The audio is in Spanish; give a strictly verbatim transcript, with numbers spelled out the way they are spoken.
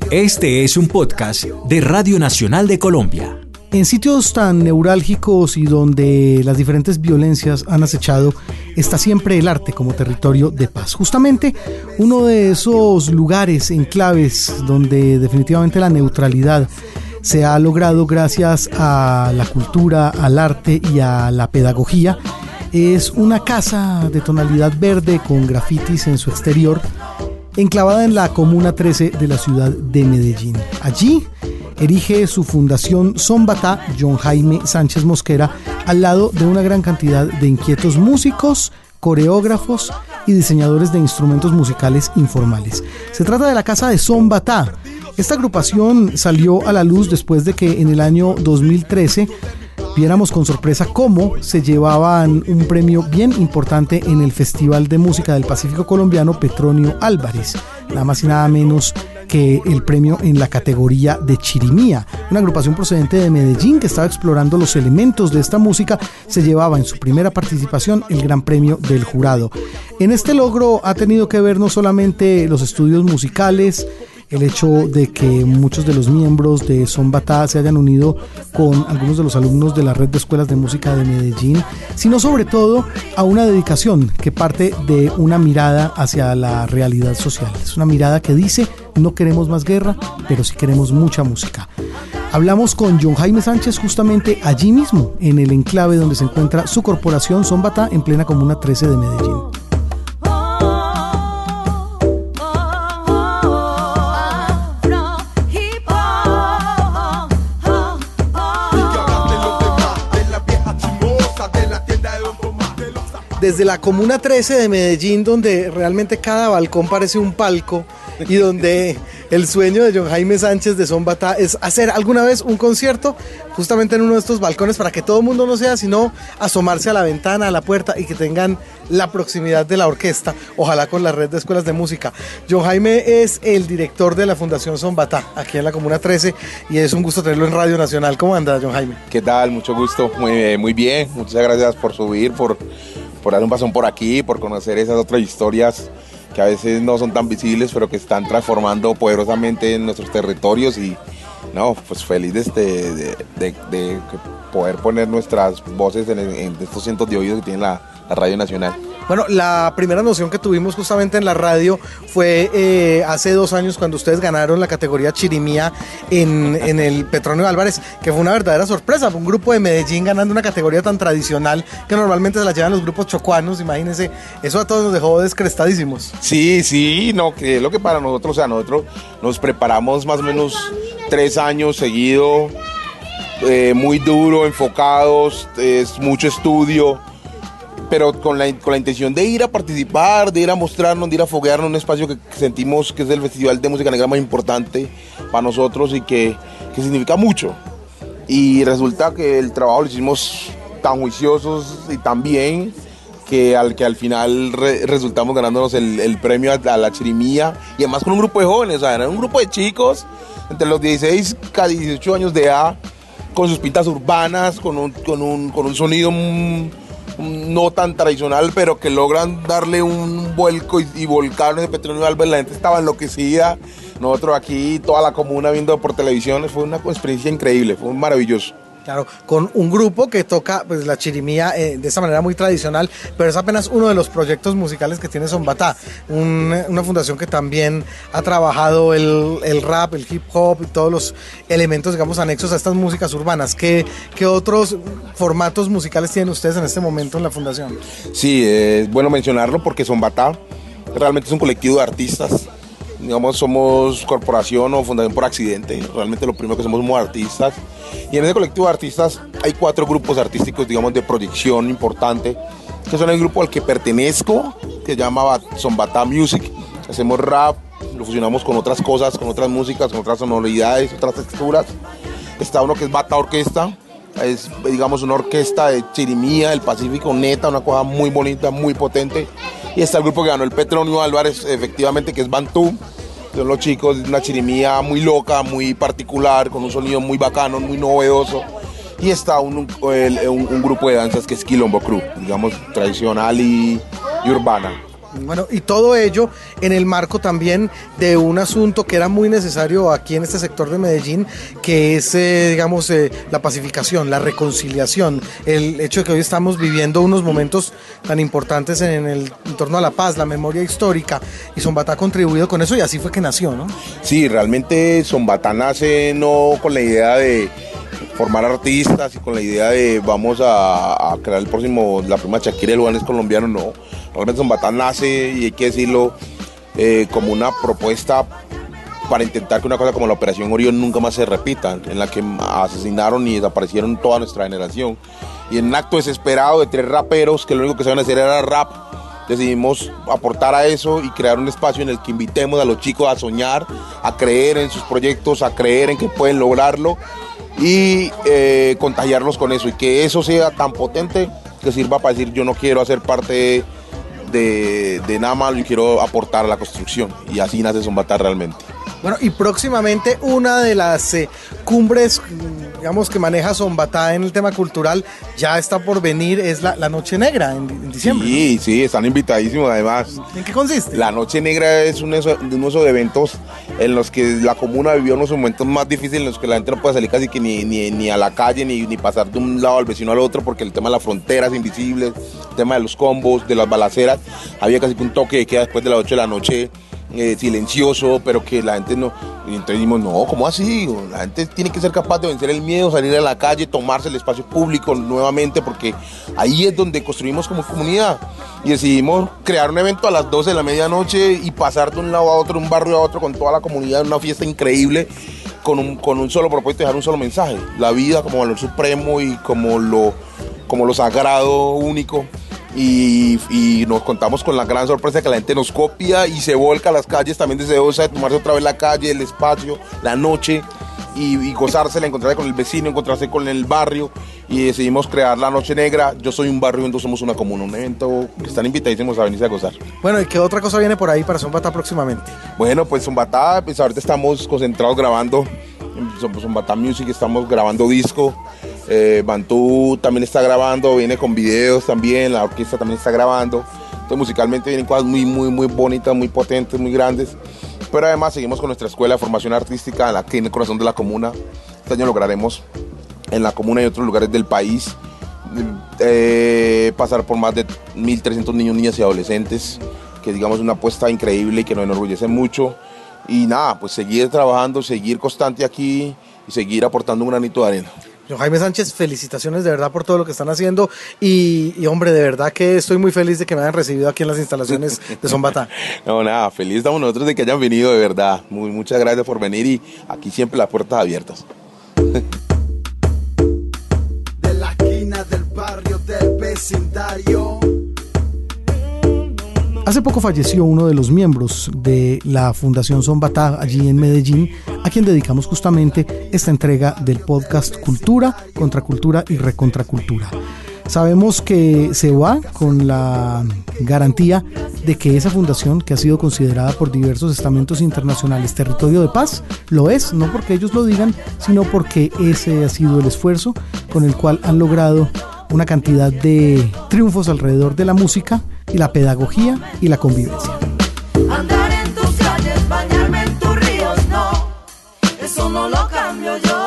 Este es un podcast de Radio Nacional de Colombia. En sitios tan neurálgicos y donde las diferentes violencias han acechado, está siempre el arte como territorio de paz. Justamente uno de esos lugares, enclaves, donde definitivamente la neutralidad se ha logrado gracias a la cultura, al arte y a la pedagogía, es una casa de tonalidad verde con grafitis en su exterior, enclavada en la Comuna trece de la ciudad de Medellín. Allí erige su fundación Son Batá, John Jaime Sánchez Mosquera, al lado de una gran cantidad de inquietos músicos, coreógrafos y diseñadores de instrumentos musicales informales. Se trata de la Casa de Son Batá. Esta agrupación salió a la luz después de que en el año dos mil trece viéramos con sorpresa cómo se llevaban un premio bien importante en el Festival de Música del Pacífico Colombiano Petronio Álvarez, nada más y nada menos que el premio en la categoría de chirimía. Una agrupación procedente de Medellín que estaba explorando los elementos de esta música se llevaba en su primera participación el gran premio del jurado. En este logro ha tenido que ver no solamente los estudios musicales, el hecho de que muchos de los miembros de Son Batá se hayan unido con algunos de los alumnos de la Red de Escuelas de Música de Medellín, sino sobre todo a una dedicación que parte de una mirada hacia la realidad social. Es una mirada que dice: no queremos más guerra, pero sí queremos mucha música. Hablamos con John Jaime Sánchez justamente allí mismo, en el enclave donde se encuentra su corporación Son Batá, en plena Comuna trece de Medellín. Desde la Comuna trece de Medellín, donde realmente cada balcón parece un palco y donde el sueño de John Jaime Sánchez de Son Batá es hacer alguna vez un concierto justamente en uno de estos balcones para que todo el mundo no sea sino asomarse a la ventana, a la puerta y que tengan la proximidad de la orquesta, ojalá con la Red de Escuelas de Música. John Jaime es el director de la Fundación Son Batá, aquí en la Comuna trece, y es un gusto tenerlo en Radio Nacional. ¿Cómo anda, John Jaime? ¿Qué tal? Mucho gusto, muy, muy bien, muchas gracias por subir, por... por dar un pasón por aquí, por conocer esas otras historias que a veces no son tan visibles, pero que están transformando poderosamente en nuestros territorios. Y no, pues feliz de, este, de, de, de poder poner nuestras voces en, en estos cientos de oídos que tiene la, la Radio Nacional. Bueno, la primera noción que tuvimos justamente en la radio fue eh, hace dos años cuando ustedes ganaron la categoría chirimía en, en el Petronio Álvarez, que fue una verdadera sorpresa. Un grupo de Medellín ganando una categoría tan tradicional que normalmente se la llevan los grupos chocuanos, imagínense. Eso a todos nos dejó descrestadísimos. Sí, sí, no, que es lo que para nosotros, o sea, nosotros nos preparamos más o menos tres años seguido, eh, muy duro, enfocados, es mucho estudio, pero con la, con la intención de ir a participar, de ir a mostrarnos, de ir a foguearnos en un espacio que sentimos que es el festival de música negra más importante para nosotros y que, que significa mucho. Y resulta que el trabajo lo hicimos tan juiciosos y tan bien que al, que al final re, resultamos ganándonos el, el premio a, a la chirimía, y además con un grupo de jóvenes, o sea, era un grupo de chicos entre los dieciséis a dieciocho años de edad, con sus pintas urbanas, con un, con un, con un sonido un, no tan tradicional, pero que logran darle un vuelco y, y volcar en el Petronio Álvarez. La gente estaba enloquecida, nosotros aquí, toda la comuna viendo por televisión. Fue una experiencia increíble, fue maravilloso. Claro, con un grupo que toca pues la chirimía eh, de esa manera muy tradicional, pero es apenas uno de los proyectos musicales que tiene Son Batá, un, una fundación que también ha trabajado el, el rap, el hip hop y todos los elementos, digamos, anexos a estas músicas urbanas. ¿Qué, qué otros formatos musicales tienen ustedes en este momento en la fundación? Sí, eh, es bueno mencionarlo porque Son Batá realmente es un colectivo de artistas. Digamos, somos corporación o fundación por accidente. Realmente lo primero que somos somos artistas. Y en ese colectivo de artistas hay cuatro grupos artísticos, digamos, de proyección importante, que son el grupo al que pertenezco, que se llama Son Batá Music. Hacemos rap, lo fusionamos con otras cosas, con otras músicas, con otras sonoridades, otras texturas. Está uno que es Batá Orquesta, es, digamos, una orquesta de chirimía del Pacífico, neta, una cosa muy bonita, muy potente. Y está el grupo que ganó el Petronio Álvarez, efectivamente, que es Bantú. Son los chicos, una chirimía muy loca, muy particular, con un sonido muy bacano, muy novedoso. Y está un, un, un grupo de danzas que es Quilombo Crew, digamos, tradicional y, y urbana. Bueno, y todo ello en el marco también de un asunto que era muy necesario aquí en este sector de Medellín, que es, eh, digamos, eh, la pacificación, la reconciliación, el hecho de que hoy estamos viviendo unos momentos tan importantes en el en torno a la paz, la memoria histórica, y Zombatá ha contribuido con eso y así fue que nació, ¿no? Sí, realmente Zombatá nace no con la idea de formar artistas y con la idea de vamos a, a crear el próximo, la prima Shakira del Juanes colombiano, no. Realmente Zombatá nace, y hay que decirlo, eh, como una propuesta para intentar que una cosa como la Operación Orión nunca más se repita, en la que asesinaron y desaparecieron toda nuestra generación. Y en un acto desesperado de tres raperos que lo único que sabían hacer era rap, decidimos aportar a eso y crear un espacio en el que invitemos a los chicos a soñar, a creer en sus proyectos, a creer en que pueden lograrlo y eh, contagiarlos con eso, y que eso sea tan potente que sirva para decir yo no quiero hacer parte de, de nada malo y quiero aportar a la construcción, y así nace Zombatá realmente. Bueno, y próximamente una de las eh, cumbres, digamos, que maneja Zombatá en el tema cultural, ya está por venir, es la, la Noche Negra en, en diciembre. Sí, ¿no? Sí, están invitadísimos además. ¿En qué consiste? La Noche Negra es uno de esos eventos en los que la comuna vivió unos momentos más difíciles, en los que la gente no puede salir casi que ni, ni, ni a la calle, ni, ni pasar de un lado al vecino al otro, porque el tema de las fronteras invisibles, el tema de los combos, de las balaceras, había casi que un toque de queda después de las ocho de la noche, Eh, silencioso, pero que la gente no, y entonces dijimos, no, ¿cómo así? La gente tiene que ser capaz de vencer el miedo, salir a la calle, tomarse el espacio público nuevamente, porque ahí es donde construimos como comunidad, y decidimos crear un evento a las doce de la medianoche y pasar de un lado a otro, de un barrio a otro, con toda la comunidad, una fiesta increíble, con un, con un solo propósito, dejar un solo mensaje: la vida como valor supremo y como lo, como lo sagrado único. Y, y nos contamos con la gran sorpresa que la gente nos copia y se volca a las calles también deseosa de tomarse otra vez la calle, el espacio, la noche, y, y gozársela, encontrarse con el vecino, encontrarse con el barrio, y decidimos crear la Noche Negra. Yo soy un barrio, entonces somos una comuna, un evento que están invitadísimos a venirse a gozar. Bueno, ¿y qué otra cosa viene por ahí para Zombatá próximamente? Bueno, pues Zombatá, pues ahorita estamos concentrados grabando, Zombatá Music, estamos grabando disco. Eh, Bantú también está grabando, viene con videos también, la orquesta también está grabando. Entonces musicalmente vienen cosas muy, muy, muy bonitas, muy potentes, muy grandes. Pero además seguimos con nuestra escuela de formación artística, la que en el corazón de la comuna. Este año lograremos en la comuna y otros lugares del país eh, pasar por más de mil trescientos niños, niñas y adolescentes, que digamos una apuesta increíble y que nos enorgullece mucho. Y nada, pues seguir trabajando, seguir constante aquí y seguir aportando un granito de arena. Jaime Sánchez, felicitaciones de verdad por todo lo que están haciendo, y, y hombre, de verdad que estoy muy feliz de que me hayan recibido aquí en las instalaciones de Zombatá. No, nada, feliz estamos nosotros de que hayan venido, de verdad. Muy, muchas gracias por venir, y aquí siempre las puertas abiertas. De la esquina del barrio del vecindario. Hace poco falleció uno de los miembros de la Fundación Zombatá allí en Medellín, a quien dedicamos justamente esta entrega del podcast Cultura, Contracultura y Recontracultura. Sabemos que se va con la garantía de que esa fundación, que ha sido considerada por diversos estamentos internacionales territorio de paz, lo es, no porque ellos lo digan, sino porque ese ha sido el esfuerzo con el cual han logrado una cantidad de triunfos alrededor de la música y la pedagogía y la convivencia. Andar en tus calles, bañarme en tus ríos, no, eso no lo cambio yo.